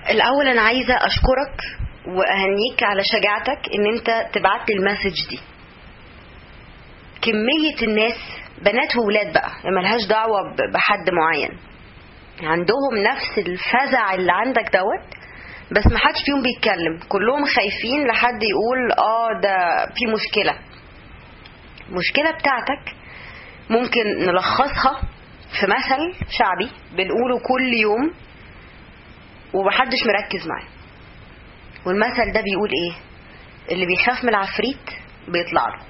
الاول انا عايزه اشكرك واهنيك على شجاعتك ان انت تبعت لي المسج دي. كميه الناس بنات وولاد بقى ملهاش دعوه بحد معين عندهم نفس الفزع اللي عندك دوت، بس ما حدش فيهم بيتكلم، كلهم خايفين لحد يقول ده في مشكله. المشكله بتاعتك ممكن نلخصها في مثل شعبي بنقوله كل يوم ومحدش مركز معاه، والمثل ده بيقول ايه؟ اللي بيخاف من العفريت بيطلع له.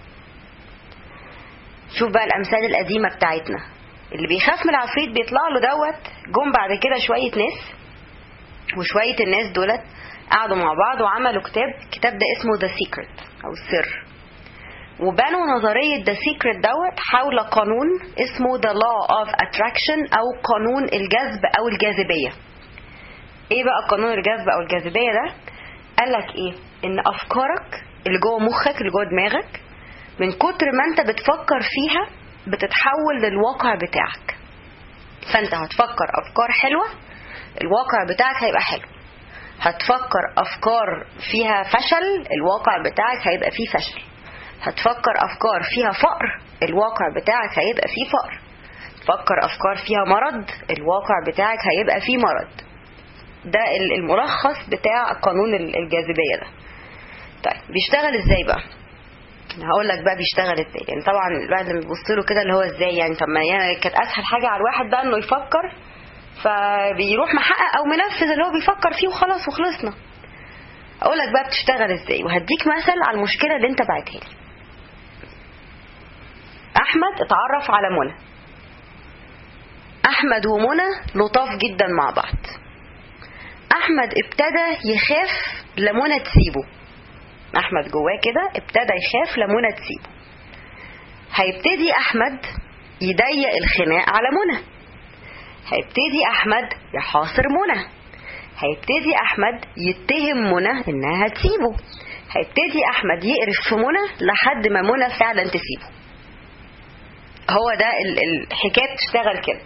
شوف بقى الامثال القديمه بتاعتنا، اللي بيخاف من العفريت بيطلع له دوت. جم بعد كده شويه ناس، وشويه الناس دولت قعدوا مع بعض وعملوا كتاب ده اسمه The Secret او السر، وبنوا نظريه The Secret دوت حول قانون اسمه The Law of Attraction او قانون الجذب او الجاذبيه. ايه بقى قانون الجذب او الجاذبيه ده؟ قالك ايه؟ ان افكارك اللي جوه مخك اللي جوه دماغك من كتر ما انت بتفكر فيها بتتحول للواقع بتاعك. فانت هتفكر افكار حلوه الواقع بتاعك هيبقى حلو، هتفكر افكار فيها فشل الواقع بتاعك هيبقى فيه فشل، هتفكر افكار فيها فقر الواقع بتاعك هيبقى فيه فقر، تفكر افكار فيها مرض الواقع بتاعك هيبقى فيه مرض. ده الملخص بتاع قانون الجاذبيه ده. طيب بيشتغل ازاي بقى؟ هقول لك بقى بيشتغل ازاي. يعني طبعا الواحد لما بيبص له كده اللي هو ازاي يعني، طب ما يعني كانت اسهل حاجه على الواحد بقى انه يفكر فبيروح محقق او منفذ اللي هو بيفكر فيه وخلاص وخلصنا. اقول لك بقى بتشتغل ازاي، وهديك مثل على المشكله اللي انت بعتها لي. احمد اتعرف على منى، احمد ومنى لطاف جدا مع بعض. احمد ابتدى يخاف لمنى تسيبه، احمد جواه كده ابتدى يخاف لمنى تسيبه. هيبتدي احمد يضيق الخناق على منى، هيبتدي احمد يحاصر منى، هيبتدي احمد يتهم منى انها هتسيبه، هيبتدي احمد يقرف في منى لحد ما منى فعلا تسيبه. هو ده الحكايه بتشتغل كده.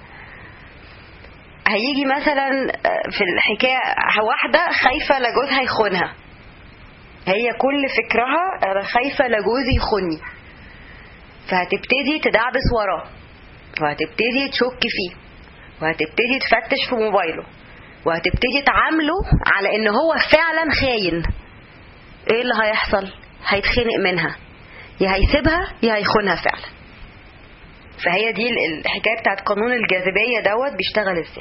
هيجي مثلا في الحكايه واحده خايفه لجوزها يخونها، هي كل فكرها انا خايفه لجوزي يخوني، فهتبتدي تدعبس وراه وهتبتدي تشك فيه وهتبتدي تفتش في موبايله وهتبتدي تعامله على ان هو فعلا خاين. ايه اللي هيحصل؟ هيتخنق منها، يا هيسيبها يا هيخونها فعلا. فهي دي الحكايه بتاعت قانون الجاذبيه دوت بيشتغل ازاي.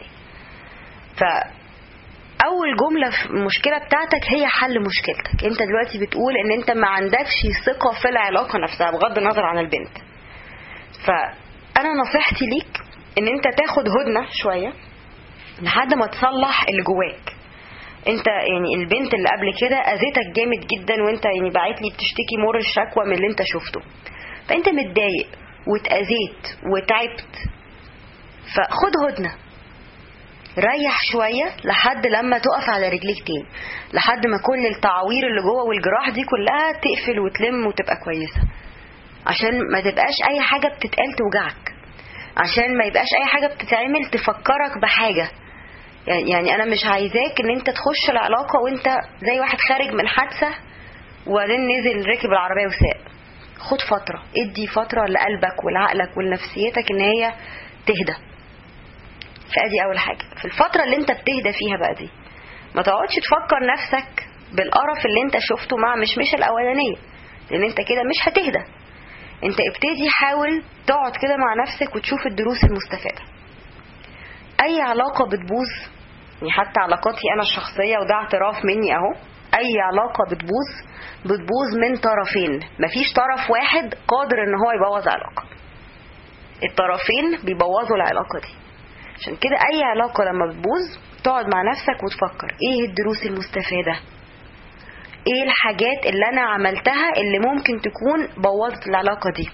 فاول جمله في المشكله بتاعتك هي حل مشكلتك. انت دلوقتي بتقول ان انت ما عندكش ثقه في العلاقه نفسها بغض النظر عن البنت. فانا نصيحتي ليك ان انت تاخد هدنه شويه لحد ما تصلح اللي جواك. انت يعني البنت اللي قبل كده اذيتك جامد جدا، وانت يعني باعت لي بتشتكي مر الشكوى من اللي انت شفته، فانت متضايق واتأذيت وتعبت. فخد هدنه، ريح شويه لحد لما تقف على رجليك تاني، لحد ما كل التعوير اللي جوه والجراح دي كلها تقفل وتلم وتبقى كويسه، عشان ما تبقاش اي حاجه بتتقال توجعك، عشان ما يبقاش اي حاجه بتتعمل تفكرك بحاجه. يعني انا مش عايزاك ان انت تخش العلاقه وانت زي واحد خارج من حادثه وبعدين نزل ركب العربيه وساق. خد فتره، ادي فتره لقلبك ولعقلك ولنفسيتك ان هي تهدى. فادي اول حاجه. في الفتره اللي انت بتهدى فيها بقى دي ما تقعدش تفكر نفسك بالقرف اللي انت شفته مع مش الاولانيه، لان انت كده مش هتهدى. انت ابتدي حاول تقعد كده مع نفسك وتشوف الدروس المستفاده. اي علاقه بتبوظ، يعني حتى علاقاتي انا الشخصيه وده اعتراف مني اهو، اي علاقه بتبوظ من طرفين، مفيش طرف واحد قادر ان هو يبوظ علاقه، الطرفين بيبوظوا العلاقه دي. عشان كده اي علاقه لما بتبوظ تقعد مع نفسك وتفكر ايه الدروس المستفاده، ايه الحاجات اللي انا عملتها اللي ممكن تكون بوظت العلاقه دي،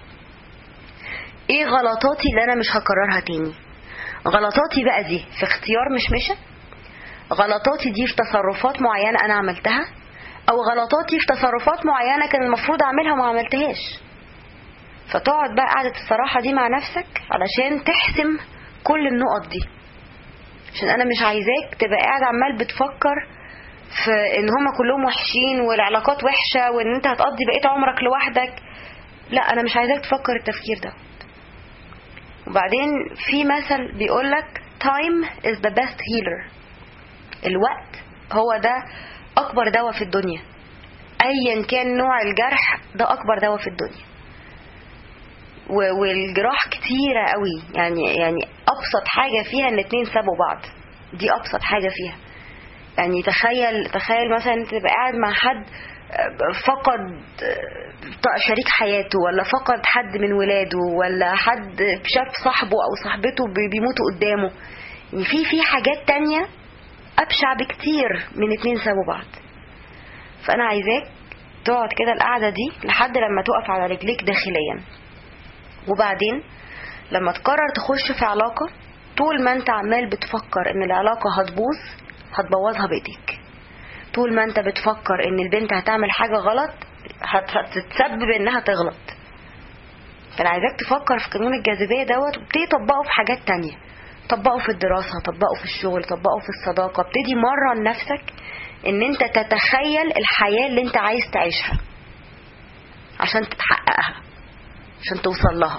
ايه غلطاتي اللي انا مش هكررها تاني. غلطاتي بقى دي في اختيار مشمشة، غلطاتي دي في تصرفات معينة انا عملتها، او غلطاتي في تصرفات معينة كان المفروض اعملها وما عملتهاش. فتقعد بقى قعدة الصراحة دي مع نفسك علشان تحسم كل النقط دي، عشان انا مش عايزاك تبقى قاعد عمال بتفكر في ان هم كلهم وحشين والعلاقات وحشة وان انت هتقضي بقية عمرك لوحدك. لا، انا مش عايزاك تفكر التفكير ده. وبعدين في مثل بيقولك time is the best healer. الوقت هو ده اكبر دواء في الدنيا، ايا كان نوع الجرح ده اكبر دواء في الدنيا. والجراح كتيرة قوي، يعني ابسط حاجة فيها ان اتنين سابوا بعض، دي ابسط حاجة فيها. يعني تخيل مثلا انت تبقى قاعد مع حد فقد شريك حياته، ولا فقد حد من ولاده، ولا حد شاف صاحبه او صاحبته بيموتوا قدامه. يعني في حاجات تانية ابشع بكتير من اتنين سابوا بعض. فانا عايزاك تقعد كده القعدة دي لحد لما تقف على رجليك داخليا، وبعدين لما تقرر تخش في علاقة، طول ما انت عمال بتفكر ان العلاقة هتبوظها بايديك، طول ما انت بتفكر ان البنت هتعمل حاجة غلط هتتسبب انها تغلط. فانا عايزاك تفكر في قانون الجاذبية دوت، وابتدي تطبقه في حاجات تانية. طبقه في الدراسة، طبقه في الشغل، طبقه في الصداقة. ابتدي مرن نفسك ان انت تتخيل الحياة اللي انت عايز تعيشها عشان تتحققها، عشان توصل لها.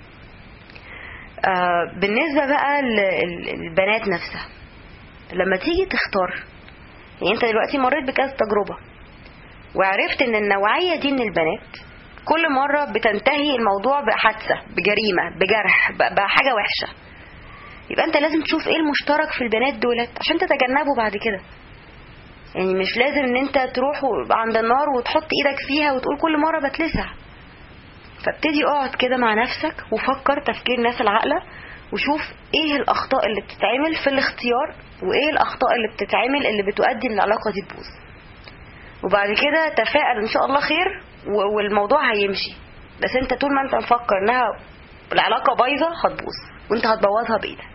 بالنسبة بقى للبنات نفسها، لما تيجي تختار، يعني انت دلوقتي مريت بكذا تجربة وعرفت ان النوعية دي من البنات كل مرة بتنتهي الموضوع بحادثة، بجريمة، بجرح، بحاجة وحشة. يبقى انت لازم تشوف ايه المشترك في البنات دولت عشان تتجنبه بعد كده. يعني مش لازم ان انت تروح عند النار وتحط ايدك فيها وتقول كل مرة بتلسع. فابتدي اقعد كده مع نفسك وفكر تفكير الناس العاقلة، وشوف ايه الاخطاء اللي بتتعمل في الاختيار، وايه الاخطاء اللي بتتعمل اللي بتؤدي ان العلاقة دي تبوظ. وبعد كده تفائل ان شاء الله خير والموضوع هيمشي. بس انت طول ما انت مفكر انها العلاقة بايظة هتبوظ، وانت هتبوظها بايدك.